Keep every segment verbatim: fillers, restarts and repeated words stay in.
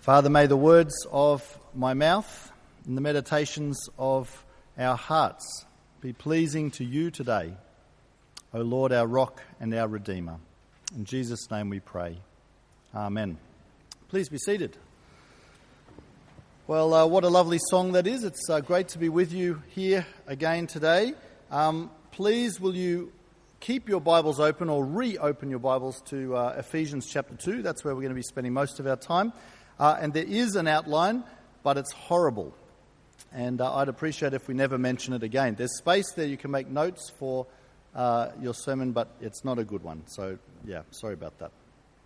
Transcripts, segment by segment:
Father, may the words of my mouth and the meditations of our hearts be pleasing to you today, O Lord, our rock and our Redeemer. In Jesus' name we pray. Amen. Please be seated. Well, uh, what a lovely song that is. It's uh, great to be with you here again today. Um, please, will you keep your Bibles open or reopen your Bibles to uh, Ephesians chapter two. That's where we're going to be spending most of our time. Uh, and there is an outline, but it's horrible. And uh, I'd appreciate if we never mention it again. There's space there you can make notes for uh, your sermon, but it's not a good one. So, yeah, sorry about that.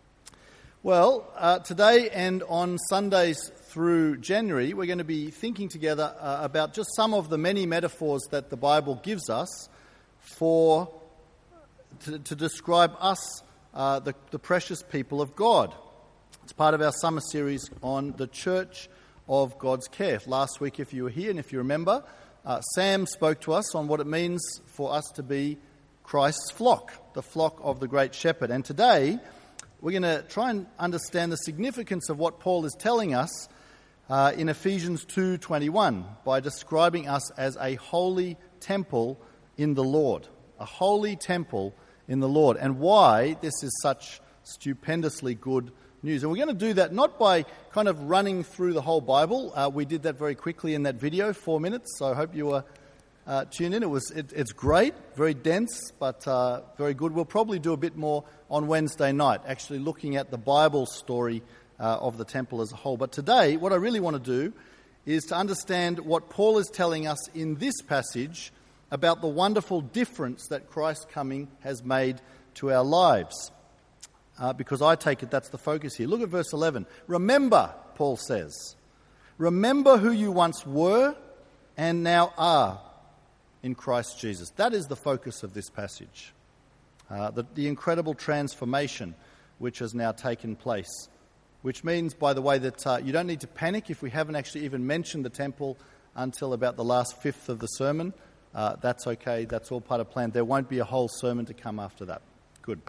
Well, uh, today and on Sundays through January, we're going to be thinking together uh, about just some of the many metaphors that the Bible gives us for to, to describe us, uh, the, the precious people of God. It's part of our summer series on the Church of God's Care. Last week, if you were here and if you remember, uh, Sam spoke to us on what it means for us to be Christ's flock, the flock of the Great Shepherd. And today, we're going to try and understand the significance of what Paul is telling us uh, in Ephesians two twenty-one by describing us as a holy temple in the Lord. A holy temple in the Lord. And why this is such stupendously good news. And we're going to do that not by kind of running through the whole Bible. Uh, we did that very quickly in that video, four minutes. So I hope you were uh, tuned in. It was it, it's great, very dense, but uh, very good. We'll probably do a bit more on Wednesday night, actually looking at the Bible story uh, of the temple as a whole. But today, what I really want to do is to understand what Paul is telling us in this passage about the wonderful difference that Christ's coming has made to our lives. Uh, because I take it that's the focus here. Look at verse eleven. Remember, Paul says, remember who you once were and now are in Christ Jesus. That is the focus of this passage. Uh, the, the incredible transformation which has now taken place. Which means, by the way, that uh, you don't need to panic if we haven't actually even mentioned the temple until about the last fifth of the sermon. Uh, that's okay. That's all part of the plan. There won't be a whole sermon to come after that. Good.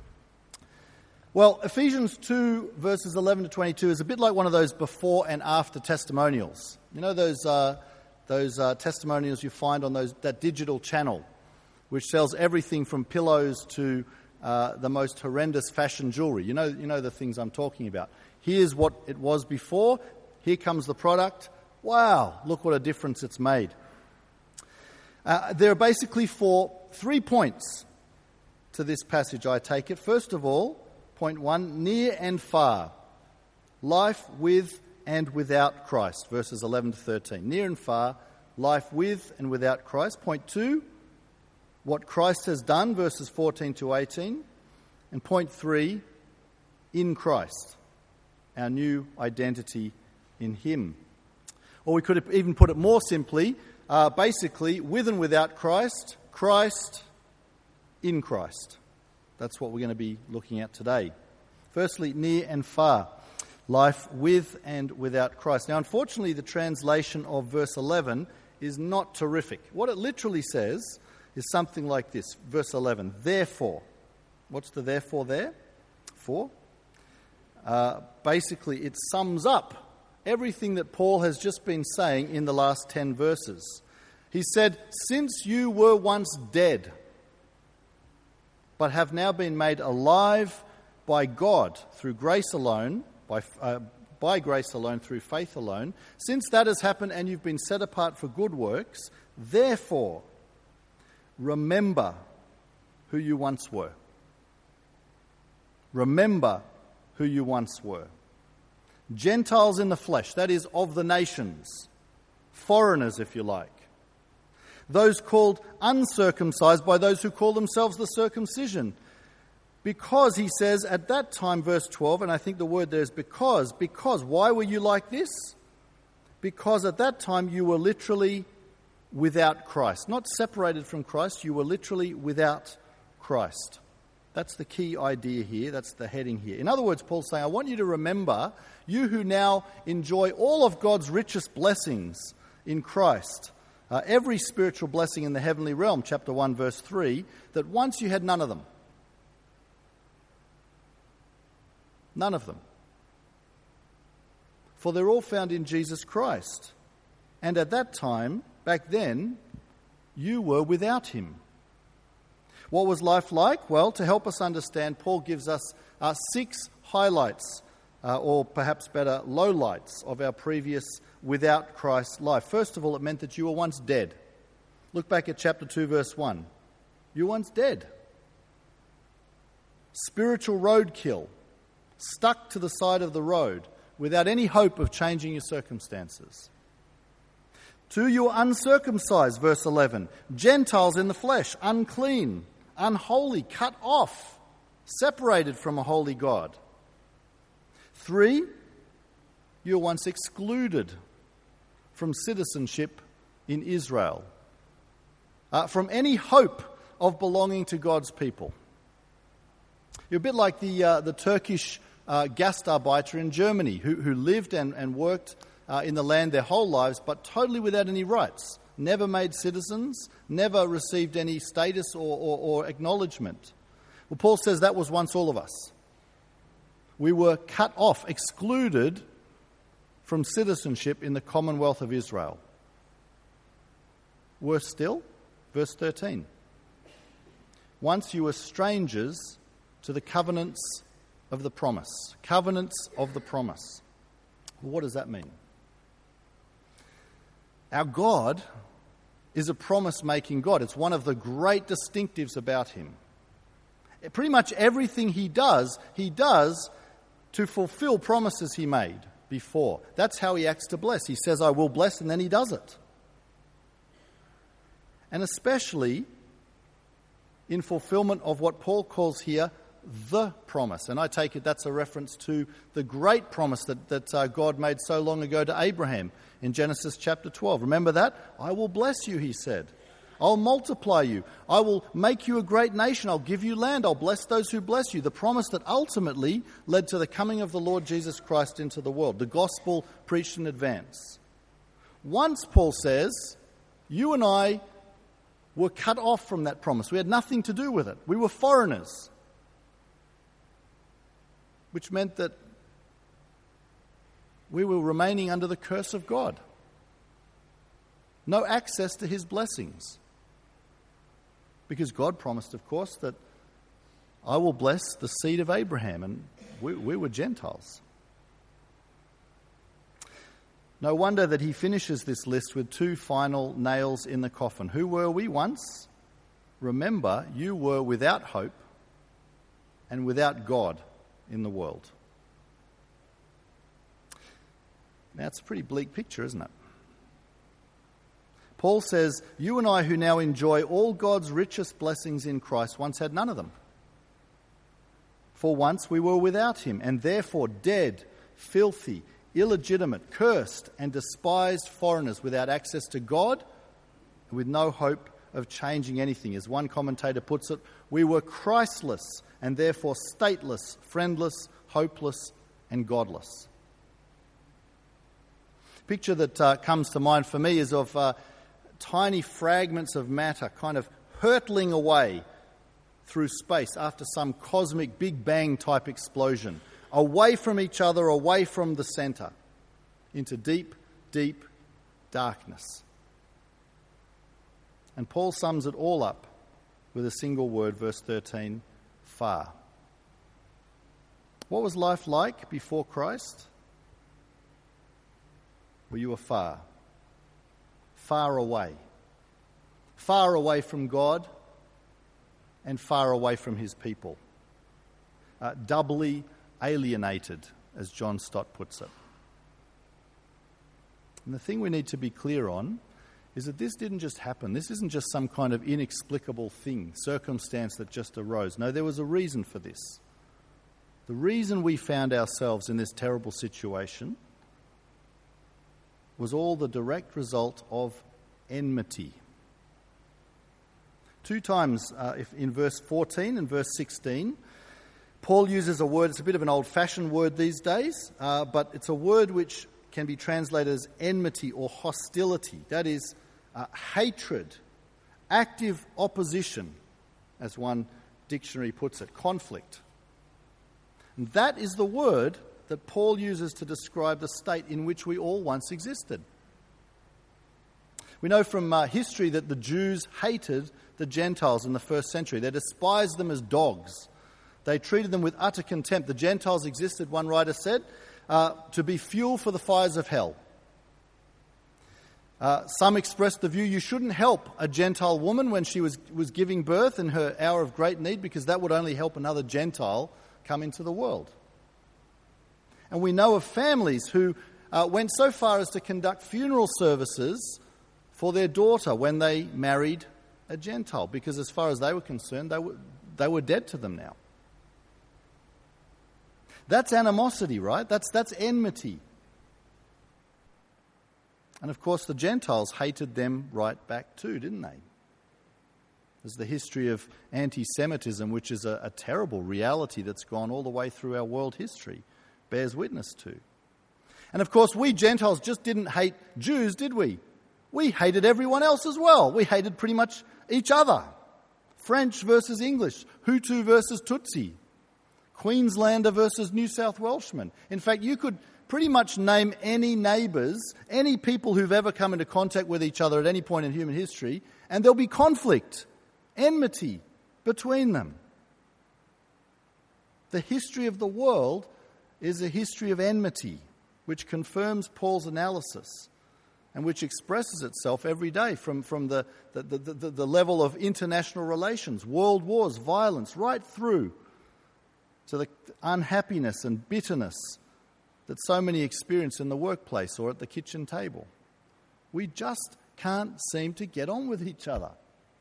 Well, Ephesians two, verses eleven to twenty-two is a bit like one of those before and after testimonials. You know those uh, those uh, testimonials you find on those that digital channel, which sells everything from pillows to uh, the most horrendous fashion jewelry. You know, you know the things I'm talking about. Here's what it was before. Here comes the product. Wow, look what a difference it's made. Uh, there are basically four, three points to this passage, I take it. First of all, point one, near and far, life with and without Christ, verses eleven to thirteen. Near and far, life with and without Christ. Point two, what Christ has done, verses fourteen to eighteen. And point three, in Christ, our new identity in Him. Or we could even put it more simply, uh, basically, with and without Christ, Christ in Christ. That's what we're going to be looking at today. Firstly, near and far, life with and without Christ. Now, unfortunately, the translation of verse eleven is not terrific. What it literally says is something like this, verse eleven, therefore. What's the therefore there? For? Uh, basically, it sums up everything that Paul has just been saying in the last ten verses. He said, since you were once dead, but have now been made alive by God through grace alone, by, uh, by grace alone, through faith alone. Since that has happened and you've been set apart for good works, therefore, remember who you once were. Remember who you once were. Gentiles in the flesh, that is, of the nations. Foreigners, if you like. Those called uncircumcised by those who call themselves the circumcision. Because, he says, at that time, verse twelve, and I think the word there is because, because, why were you like this? Because at that time you were literally without Christ. Not separated from Christ, you were literally without Christ. That's the key idea here, that's the heading here. In other words, Paul's saying, I want you to remember, you who now enjoy all of God's richest blessings in Christ, Uh, every spiritual blessing in the heavenly realm, chapter one, verse three, that once you had none of them. None of them. for they're all found in Jesus Christ. And at that time, back then, you were without him. What was life like? Well, to help us understand, Paul gives us uh, six highlights, uh, or perhaps better, lowlights of our previous without Christ life. First of all, it meant that you were once dead. Look back at chapter two, verse one. You were once dead. Spiritual roadkill, stuck to the side of the road without any hope of changing your circumstances. Two, you were uncircumcised, verse eleven. Gentiles in the flesh, unclean, unholy, cut off, separated from a holy God. Three, you were once excluded from citizenship in Israel, uh, from any hope of belonging to God's people. You're a bit like the uh, the Turkish uh, Gastarbeiter in Germany, who, who lived and, and worked uh, in the land their whole lives, but totally without any rights. Never made citizens, never received any status or, or, or acknowledgement. Well, Paul says that was once all of us. We were cut off, excluded from citizenship in the Commonwealth of Israel. Worse still, verse thirteen. Once you were strangers to the covenants of the promise. Covenants of the promise. Well, what does that mean? Our God is a promise-making God. It's one of the great distinctives about him. Pretty much everything he does, he does to fulfill promises he made before. That's how he acts to bless. He says, I will bless, and then he does it. And especially in fulfillment of what Paul calls here the promise. And I take it that's a reference to the great promise that, that uh, God made so long ago to Abraham in Genesis chapter twelve. Remember that? I will bless you, he said. I'll multiply you. I will make you a great nation. I'll give you land. I'll bless those who bless you. The promise that ultimately led to the coming of the Lord Jesus Christ into the world. The gospel preached in advance. Once, Paul says, you and I were cut off from that promise. We had nothing to do with it. We were foreigners. Which meant that we were remaining under the curse of God. No access to his blessings. Because God promised, of course, that I will bless the seed of Abraham, and we, we were Gentiles. No wonder that he finishes this list with two final nails in the coffin. Who were we once? Remember, you were without hope and without God in the world. Now, it's a pretty bleak picture, isn't it? Paul says, you and I who now enjoy all God's richest blessings in Christ once had none of them. For once we were without him, and therefore dead, filthy, illegitimate, cursed, and despised foreigners without access to God, and with no hope of changing anything. As one commentator puts it, we were Christless, and therefore stateless, friendless, hopeless, and godless. The picture that uh, comes to mind for me is of uh, tiny fragments of matter kind of hurtling away through space after some cosmic Big Bang type explosion, away from each other, away from the centre, into deep, deep darkness. And Paul sums it all up with a single word, verse thirteen, far. What was life like before Christ? Well, you were far. Far away. Far away from God and far away from his people. Uh, doubly alienated, as John Stott puts it. And the thing we need to be clear on is that this didn't just happen. This isn't just some kind of inexplicable thing, circumstance that just arose. No, there was a reason for this. The reason we found ourselves in this terrible situation was all the direct result of enmity. Two times uh, if in verse fourteen and verse sixteen, Paul uses a word, it's a bit of an old-fashioned word these days, uh, but it's a word which can be translated as enmity or hostility. That is, uh, hatred, active opposition, as one dictionary puts it, conflict. And that is the word that Paul uses to describe the state in which we all once existed. We know from uh, history that the Jews hated the Gentiles in the first century. They despised them as dogs. They treated them with utter contempt. The Gentiles existed, one writer said, uh, to be fuel for the fires of hell. Uh, some expressed the view you shouldn't help a Gentile woman when she was, was giving birth in her hour of great need, because that would only help another Gentile come into the world. And we know of families who uh, went so far as to conduct funeral services for their daughter when they married a Gentile, because as far as they were concerned, they were, they were dead to them now. That's animosity, right? That's, that's enmity. And of course the Gentiles hated them right back too, didn't they? There's the history of anti-Semitism, which is a, a terrible reality that's gone all the way through our world history, bears witness to. And of course we Gentiles just didn't hate Jews, did we? We hated everyone else as well. We hated pretty much each other. French versus English, Hutu versus Tutsi, Queenslander versus New South Welshman. In fact, you could pretty much name any neighbours, any people who've ever come into contact with each other at any point in human history, and there'll be conflict, enmity between them. The history of the world is a history of enmity, which confirms Paul's analysis and which expresses itself every day from, from the, the, the, the, the level of international relations, world wars, violence, right through to the unhappiness and bitterness that so many experience in the workplace or at the kitchen table. We just can't seem to get on with each other.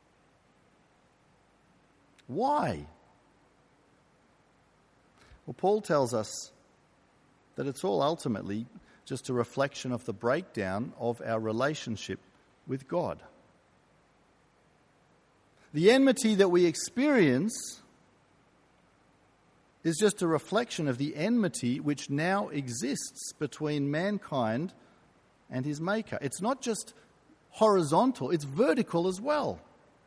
Why? Well, Paul tells us that it's all ultimately just a reflection of the breakdown of our relationship with God. The enmity that we experience is just a reflection of the enmity which now exists between mankind and his Maker. It's not just horizontal, it's vertical as well.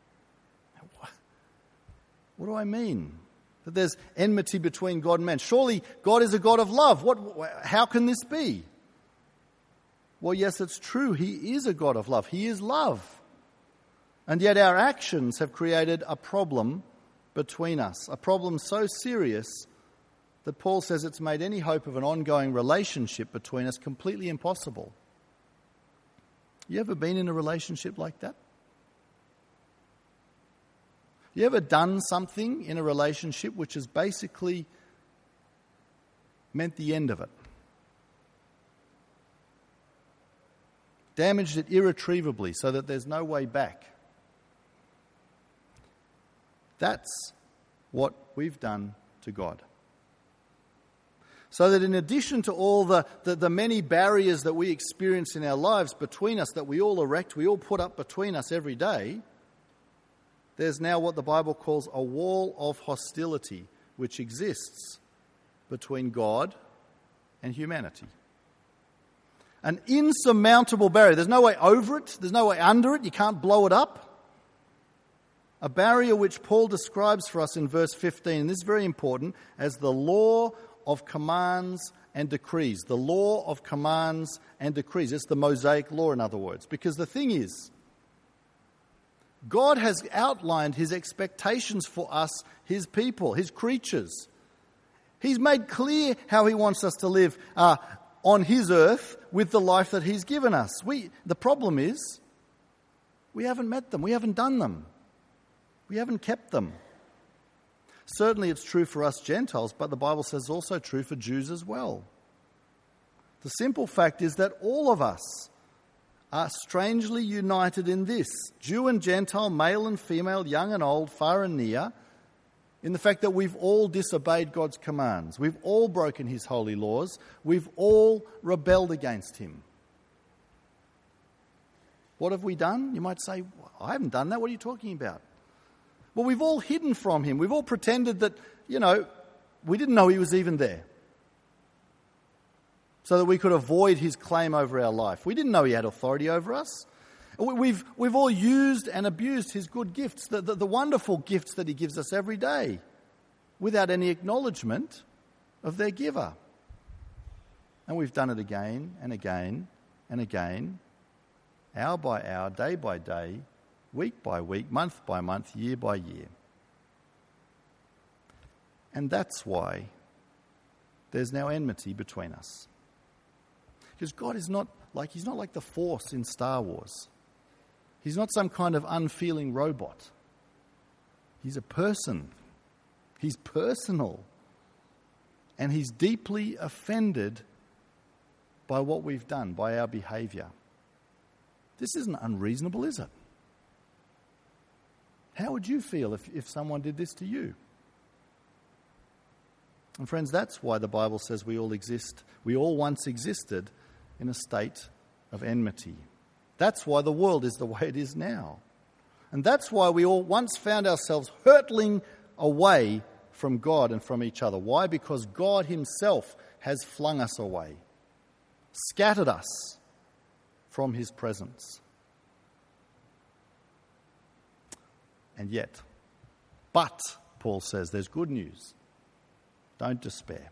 What do I mean? That there's enmity between God and man. Surely God is a God of love. What? How can this be? Well, yes, it's true. He is a God of love. He is love. And yet our actions have created a problem between us, a problem so serious that Paul says it's made any hope of an ongoing relationship between us completely impossible. You ever been in a relationship like that? You ever done something in a relationship which has basically meant the end of it? Damaged it irretrievably so that there's no way back. That's what we've done to God. So that in addition to all the, the, the many barriers that we experience in our lives between us, that we all erect, we all put up between us every day, there's now what the Bible calls a wall of hostility which exists between God and humanity. An insurmountable barrier. There's no way over it. There's no way under it. You can't blow it up. A barrier which Paul describes for us in verse fifteen, and this is very important, as the law of commands and decrees. The law of commands and decrees. It's the Mosaic law, in other words. Because the thing is, God has outlined his expectations for us, his people, his creatures. He's made clear how he wants us to live uh, on his earth with the life that he's given us. We, the problem is, we haven't met them. We haven't done them. We haven't kept them. Certainly it's true for us Gentiles, but the Bible says it's also true for Jews as well. The simple fact is that all of us are strangely united in this, Jew and Gentile, male and female, young and old, far and near, in the fact that we've all disobeyed God's commands. We've all broken his holy laws. We've all rebelled against him. What have we done? You might say, I haven't done that. What are you talking about? Well, we've all hidden from him. We've all pretended that, you know, we didn't know he was even there, so that we could avoid his claim over our life. We didn't know he had authority over us. We've, we've all used and abused his good gifts, the, the, the wonderful gifts that he gives us every day, without any acknowledgement of their giver. And we've done it again and again and again, hour by hour, day by day, week by week, month by month, year by year. And that's why there's now enmity between us. Because God is not like, he's not like the Force in Star Wars. He's not some kind of unfeeling robot. He's a person. He's personal. And he's deeply offended by what we've done, by our behaviour. This isn't unreasonable, is it? How would you feel if, if someone did this to you? And friends, that's why the Bible says we all exist, we all once existed in a state of enmity. That's why the world is the way it is now. And that's why we all once found ourselves hurtling away from God and from each other. Why? Because God himself has flung us away, scattered us from his presence. And yet, but, Paul says, there's good news. Don't despair.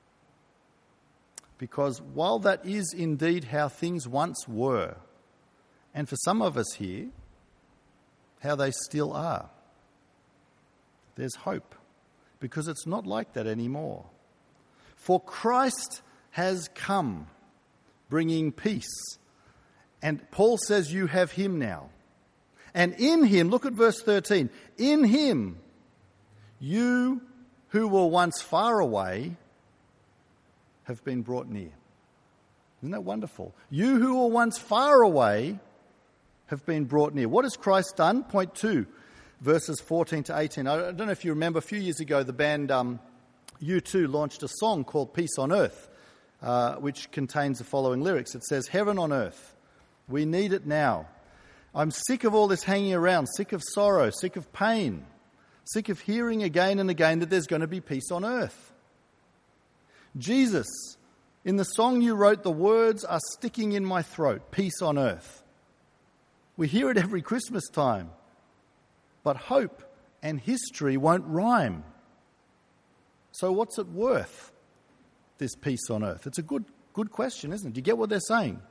Because while that is indeed how things once were, and for some of us here, how they still are, there's hope. Because it's not like that anymore. For Christ has come, bringing peace. And Paul says you have him now. And in him, look at verse thirteen, in him, you who were once far away have been brought near. Isn't that wonderful? You who were once far away have been brought near. What has Christ done? Point two, verses fourteen to eighteen. I don't know if you remember, a few years ago, the band um, U two launched a song called Peace on Earth, uh, which contains the following lyrics. It says, heaven on earth, we need it now. I'm sick of all this hanging around, sick of sorrow, sick of pain, sick of hearing again and again that there's going to be peace on earth. Jesus, in the song you wrote, the words are sticking in my throat, peace on earth. We hear it every Christmas time, but hope and history won't rhyme. So what's it worth, this peace on earth? It's a good, good question, isn't it? Do you get what they're saying?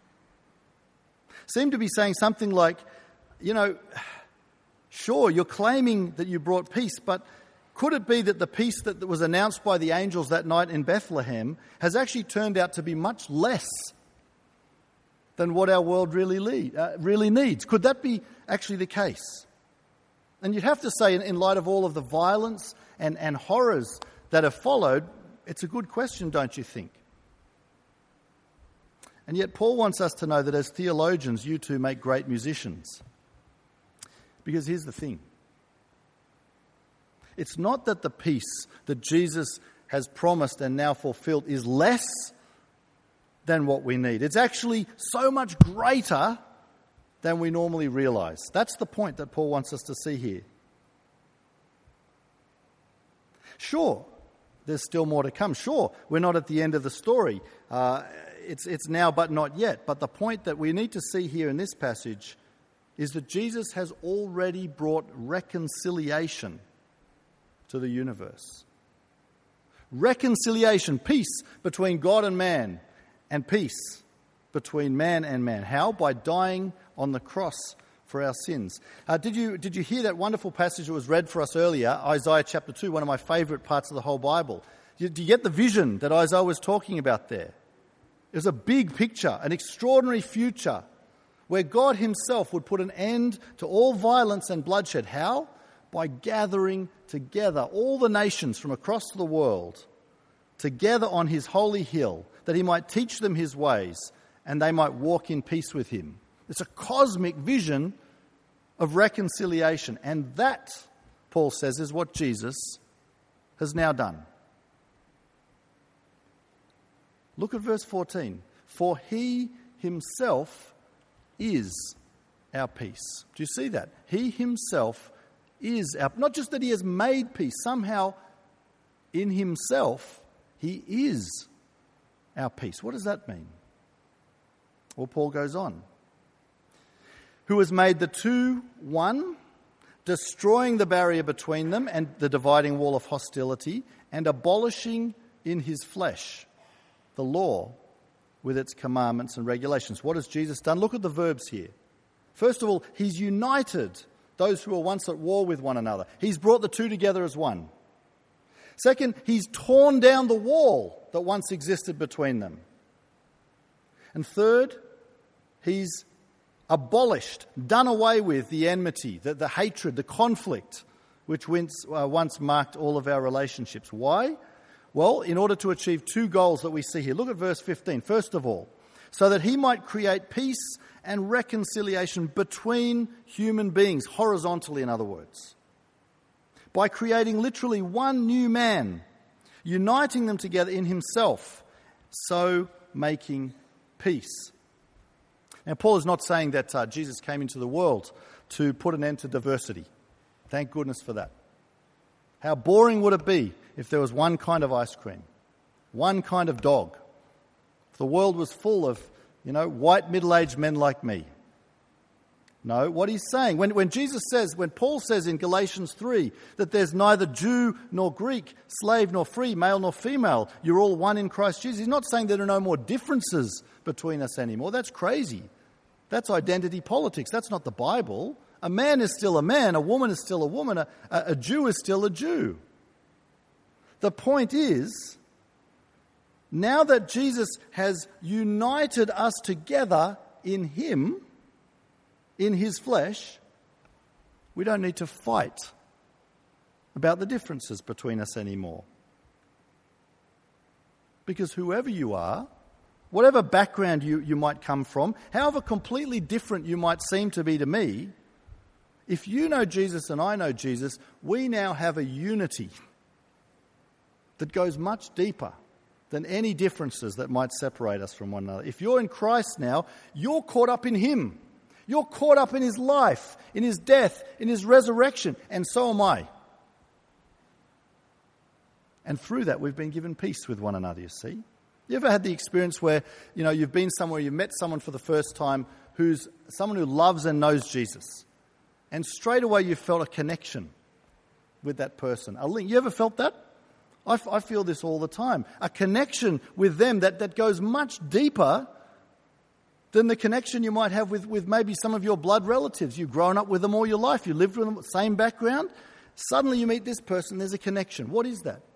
Seem to be saying something like, you know, sure, you're claiming that you brought peace, but could it be that the peace that was announced by the angels that night in Bethlehem has actually turned out to be much less than what our world really, lead, uh, really needs? Could that be actually the case? And you'd have to say, in, in light of all of the violence and, and horrors that have followed, it's a good question, don't you think? And yet Paul wants us to know that as theologians, you two make great musicians. Because here's the thing. It's not that the peace that Jesus has promised and now fulfilled is less than what we need. It's actually so much greater than we normally realise. That's the point that Paul wants us to see here. Sure, there's still more to come. Sure, we're not at the end of the story. Uh, it's, it's now but not yet. But the point that we need to see here in this passage is that Jesus has already brought reconciliation to the universe. Reconciliation, peace between God and man, and peace between man and man. How? By dying on the cross for our sins. Uh, did you did you hear that wonderful passage that was read for us earlier, Isaiah chapter two, one of my favourite parts of the whole Bible? Do you get the vision that Isaiah was talking about there? It was a big picture, an extraordinary future, where God himself would put an end to all violence and bloodshed. How? By gathering together all the nations from across the world together on his holy hill, that he might teach them his ways and they might walk in peace with him. It's a cosmic vision of reconciliation. And that, Paul says, is what Jesus has now done. Look at verse fourteen. For he himself is our peace. Do you see that? He himself is our... Not just that he has made peace. Somehow, in himself, he is our peace. What does that mean? Well, Paul goes on. Who has made the two one, destroying the barrier between them and the dividing wall of hostility, and abolishing in his flesh the law with its commandments and regulations. What has Jesus done? Look at the verbs here. First of all, he's united those who were once at war with one another. He's brought the two together as one. Second, he's torn down the wall that once existed between them. And third, he's abolished, done away with the enmity, the, the hatred, the conflict, which once, uh, once marked all of our relationships. Why? Well, in order to achieve two goals that we see here. Look at verse fifteen. First of all, so that he might create peace and reconciliation between human beings, horizontally in other words, by creating literally one new man, uniting them together in himself, so making peace. Now, Paul is not saying that uh, Jesus came into the world to put an end to diversity. Thank goodness for that. How boring would it be if there was one kind of ice cream, one kind of dog? If the world was full of, you know, white middle-aged men like me. No, what he's saying, when, when Jesus says, when Paul says in Galatians three that there's neither Jew nor Greek, slave nor free, male nor female, you're all one in Christ Jesus, he's not saying there are no more differences between us anymore. That's crazy. That's identity politics. That's not the Bible. A man is still a man, a woman is still a woman, a, a Jew is still a Jew. The point is, now that Jesus has united us together in him, in his flesh, we don't need to fight about the differences between us anymore. Because whoever you are, whatever background you, you might come from, however completely different you might seem to be to me, if you know Jesus and I know Jesus, we now have a unity that goes much deeper than any differences that might separate us from one another. If you're in Christ now, you're caught up in him. You're caught up in his life, in his death, in his resurrection, and so am I. And through that, we've been given peace with one another, you see. You ever had the experience where, you know, you've been somewhere, you've met someone for the first time who's someone who loves and knows Jesus, and straight away you felt a connection with that person, a link. You ever felt that? I, f- I feel this all the time. A connection with them that, that goes much deeper than the connection you might have with, with maybe some of your blood relatives. You've grown up with them all your life. You lived with them, same background. Suddenly you meet this person, there's a connection. What is that?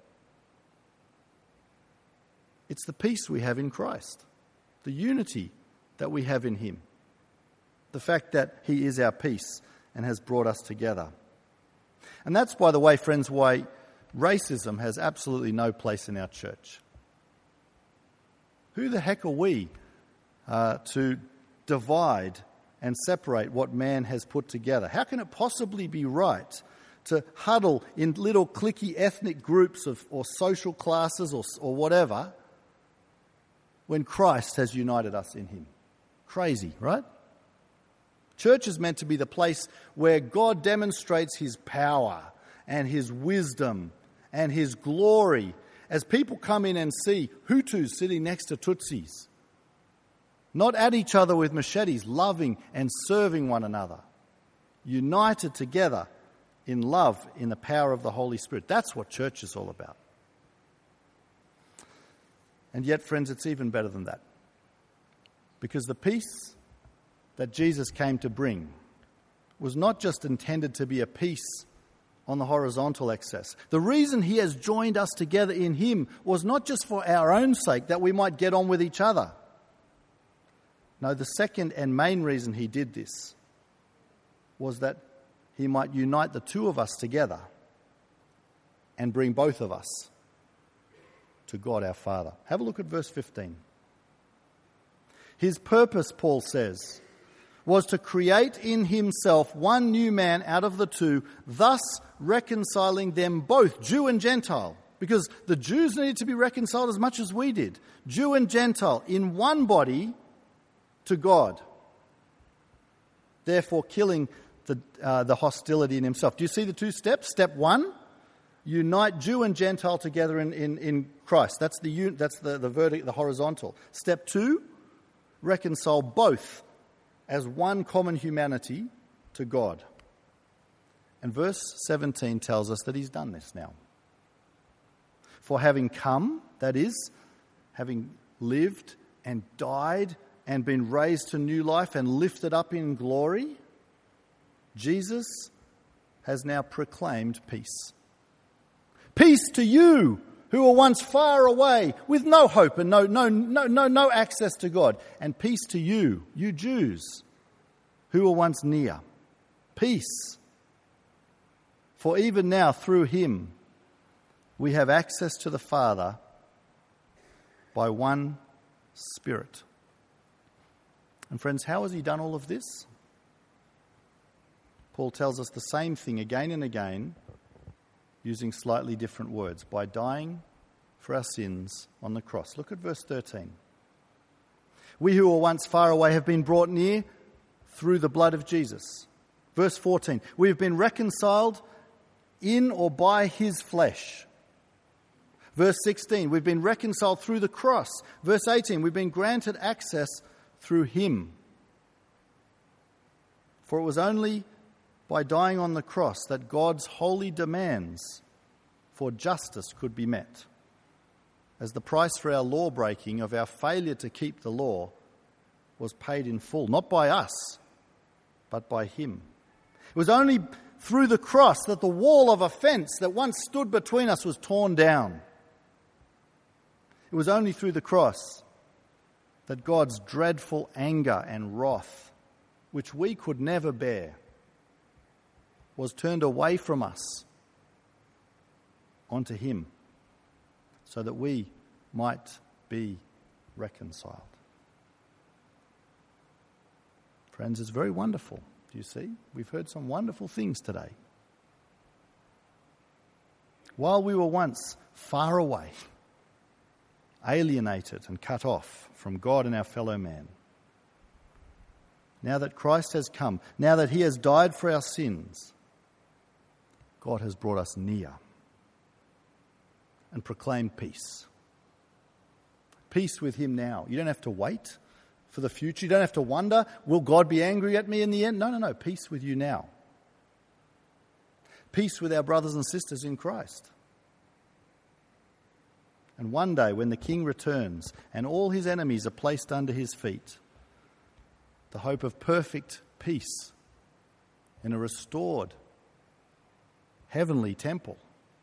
It's the peace we have in Christ, the unity that we have in him, the fact that he is our peace and has brought us together. And that's, by the way, friends, why racism has absolutely no place in our church. Who the heck are we uh, to divide and separate what man has put together? How can it possibly be right to huddle in little cliquey ethnic groups of, or social classes or, or whatever when Christ has united us in him? Crazy, right? Church is meant to be the place where God demonstrates his power and his wisdom and his glory as people come in and see Hutus sitting next to Tutsis, not at each other with machetes, loving and serving one another, united together in love, in the power of the Holy Spirit. That's what church is all about. And yet, friends, it's even better than that. Because the peace that Jesus came to bring was not just intended to be a peace on the horizontal axis. The reason he has joined us together in him was not just for our own sake, that we might get on with each other. No, the second and main reason he did this was that he might unite the two of us together and bring both of us to God our Father. Have a look at verse fifteen. His purpose, Paul says, was to create in himself one new man out of the two, thus reconciling them both, Jew and Gentile. Because the Jews needed to be reconciled as much as we did. Jew and Gentile in one body to God. Therefore killing the, uh, the hostility in himself. Do you see the two steps? Step one, unite Jew and Gentile together in, in, in Christ. That's the that's the, the verdict, the horizontal. Step two, reconcile both as one common humanity to God. And verse seventeen tells us that he's done this now. For having come, that is, having lived and died and been raised to new life and lifted up in glory, Jesus has now proclaimed peace. Peace to you who were once far away with no hope and no, no, no, no, no access to God. And peace to you, you Jews, who were once near. Peace. For even now, through him, we have access to the Father by one Spirit. And friends, how has he done all of this? Paul tells us the same thing again and again, using slightly different words, by dying for our sins on the cross. Look at verse thirteen. We who were once far away have been brought near through the blood of Jesus. Verse fourteen. We have been reconciled in or by his flesh. Verse sixteen. We've been reconciled through the cross. Verse eighteen. We've been granted access through him. For it was only by dying on the cross that God's holy demands for justice could be met, as the price for our law breaking, of our failure to keep the law, was paid in full, not by us, but by him. It was only through the cross that the wall of offence that once stood between us was torn down. It was only through the cross that God's dreadful anger and wrath, which we could never bear, was turned away from us onto him, so that we might be reconciled. Friends, it's very wonderful. Do you see? We've heard some wonderful things today. While we were once far away, alienated and cut off from God and our fellow man, now that Christ has come, now that he has died for our sins, God has brought us near and proclaimed peace. Peace with him now. You don't have to wait for the future. You don't have to wonder, will God be angry at me in the end? No, no, no. Peace with you now. Peace with our brothers and sisters in Christ. And one day when the King returns and all his enemies are placed under his feet, the hope of perfect peace in a restored heavenly temple,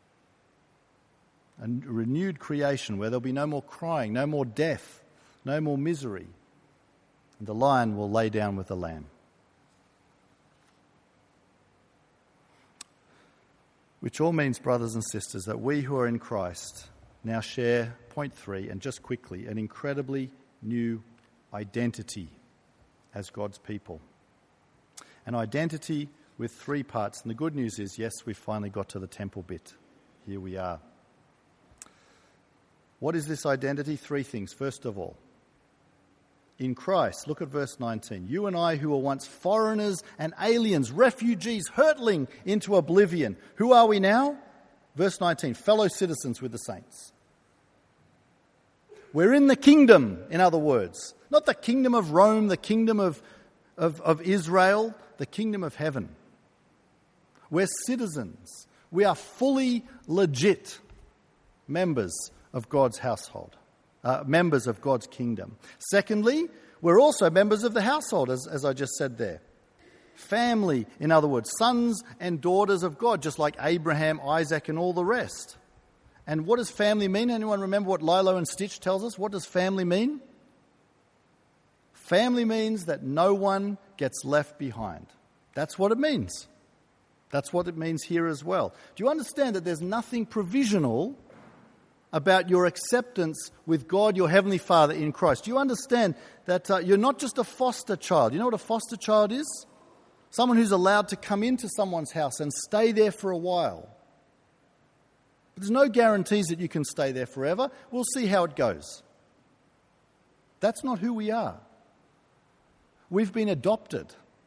a renewed creation where there'll be no more crying, no more death, no more misery, and the lion will lay down with the lamb. Which all means, brothers and sisters, that we who are in Christ now share, point three, and just quickly, an incredibly new identity as God's people. An identity with three parts. And the good news is, yes, we've finally got to the temple bit. Here we are. What is this identity? Three things. First of all, in Christ, look at verse nineteen. You and I, who were once foreigners and aliens, refugees, hurtling into oblivion. Who are we now? Verse nineteen, fellow citizens with the saints. We're in the kingdom, in other words. Not the kingdom of Rome, the kingdom of, of, of Israel, the kingdom of heaven. We're citizens. We are fully legit members of God's household, uh, members of God's kingdom. Secondly, we're also members of the household, as, as I just said there. Family, in other words, sons and daughters of God, just like Abraham, Isaac, and all the rest. And what does family mean? Anyone remember what Lilo and Stitch tells us? What does family mean? Family means that no one gets left behind. That's what it means. That's what it means here as well. Do you understand that there's nothing provisional about your acceptance with God, your Heavenly Father, in Christ? Do you understand that uh, you're not just a foster child? You know what a foster child is? Someone who's allowed to come into someone's house and stay there for a while. But there's no guarantees that you can stay there forever. We'll see how it goes. That's not who we are. We've been adopted.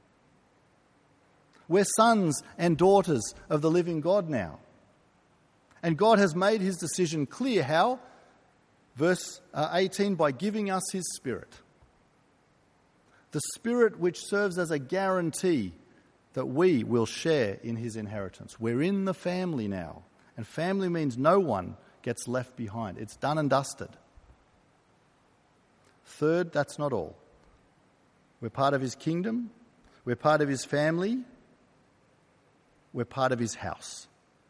We're sons and daughters of the living God now. And God has made his decision clear. How? Verse eighteen, by giving us his Spirit. The Spirit which serves as a guarantee that we will share in his inheritance. We're in the family now. And family means no one gets left behind. It's done and dusted. Third, that's not all. We're part of his kingdom. We're part of his family. We're part of his house.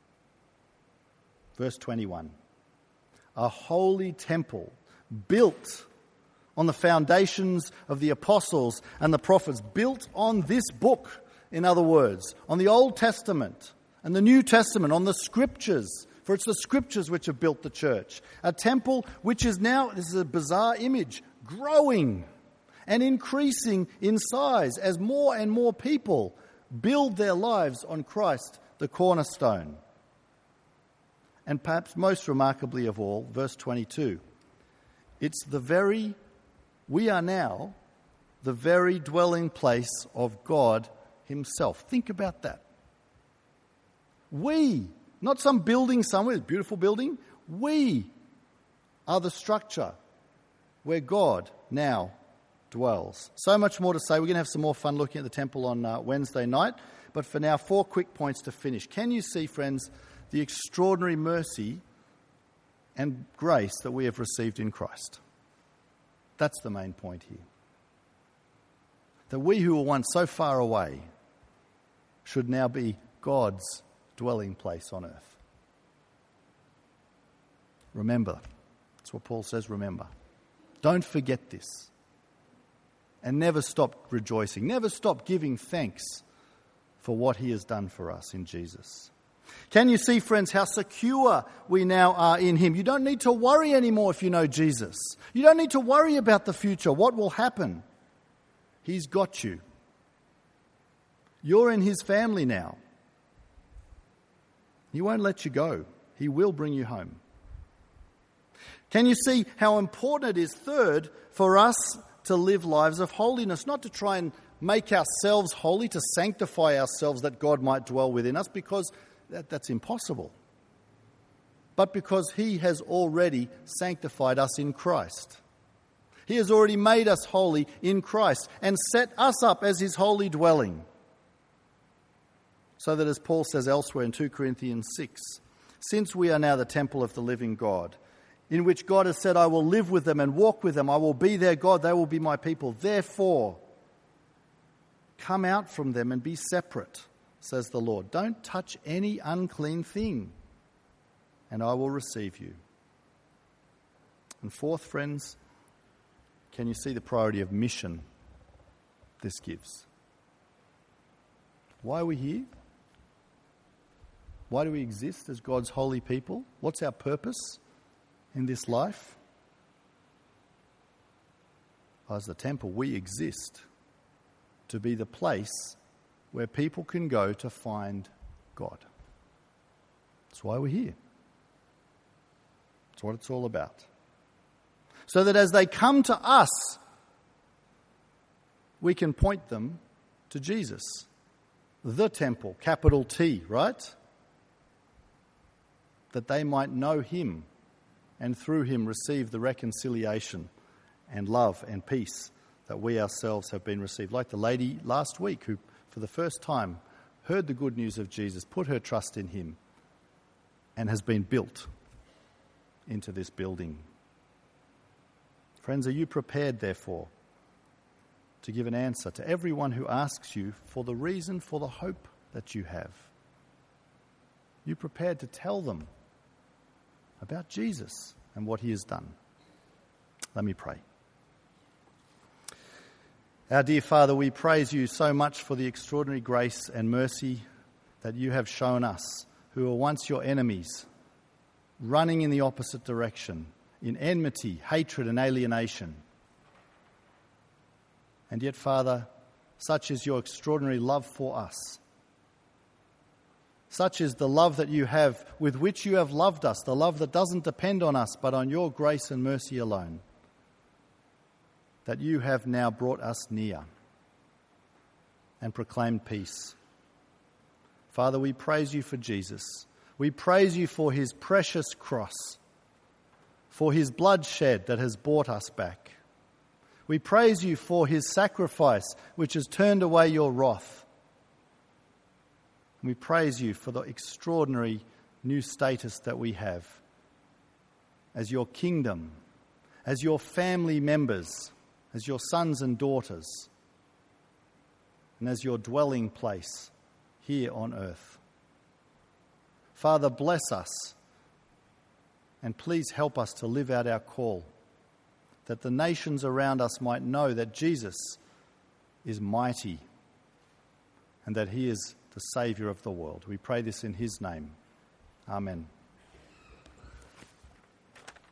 Verse twenty-one. A holy temple built on the foundations of the apostles and the prophets, built on this book, in other words, on the Old Testament and the New Testament, on the Scriptures, for it's the Scriptures which have built the church. A temple which is now, this is a bizarre image, growing and increasing in size as more and more people build their lives on Christ, the cornerstone. And perhaps most remarkably of all, verse twenty-two. It's the very, we are now the very dwelling place of God himself. Think about that. We, not some building somewhere, a beautiful building. We are the structure where God now dwells. So much more to say. We're going to have some more fun looking at the temple on uh, Wednesday night. But for now, four quick points to finish. Can you see, friends, the extraordinary mercy and grace that we have received in Christ? That's the main point here. That we who were once so far away should now be God's dwelling place on earth. Remember. That's what Paul says, remember. Don't forget this. And never stop rejoicing. Never stop giving thanks for what he has done for us in Jesus. Can you see, friends, how secure we now are in him? You don't need to worry anymore if you know Jesus. You don't need to worry about the future, what will happen. He's got you. You're in his family now. He won't let you go. He will bring you home. Can you see how important it is, third, for us to live lives of holiness, not to try and make ourselves holy, to sanctify ourselves that God might dwell within us, because that, that's impossible. But because he has already sanctified us in Christ. He has already made us holy in Christ and set us up as his holy dwelling. So that, as Paul says elsewhere in two Corinthians six, since we are now the temple of the living God, in which God has said, I will live with them and walk with them, I will be their God, they will be my people. Therefore, come out from them and be separate, says the Lord. Don't touch any unclean thing, and I will receive you. And fourth, friends, can you see the priority of mission this gives? Why are we here? Why do we exist as God's holy people? What's our purpose in this life? As the temple, we exist to be the place where people can go to find God. That's why we're here. That's what it's all about. So that as they come to us, we can point them to Jesus. The temple, capital T, right? That they might know him and through him receive the reconciliation and love and peace that we ourselves have been received. Like the lady last week who, for the first time, heard the good news of Jesus, put her trust in him, and has been built into this building. Friends, are you prepared, therefore, to give an answer to everyone who asks you for the reason for the hope that you have? You prepared to tell them about Jesus and what he has done? Let me pray. Our dear Father, we praise you so much for the extraordinary grace and mercy that you have shown us, who were once your enemies, running in the opposite direction, in enmity, hatred and alienation. And yet, Father, such is your extraordinary love for us. Such is the love that you have, with which you have loved us, the love that doesn't depend on us, but on your grace and mercy alone, that you have now brought us near and proclaimed peace. Father, we praise you for Jesus. We praise you for his precious cross, for his blood shed that has bought us back. We praise you for his sacrifice, which has turned away your wrath. We praise you for the extraordinary new status that we have as your kingdom, as your family members, as your sons and daughters, and as your dwelling place here on earth. Father, bless us, and please help us to live out our call, that the nations around us might know that Jesus is mighty and that he is the Saviour of the world. We pray this in his name. Amen.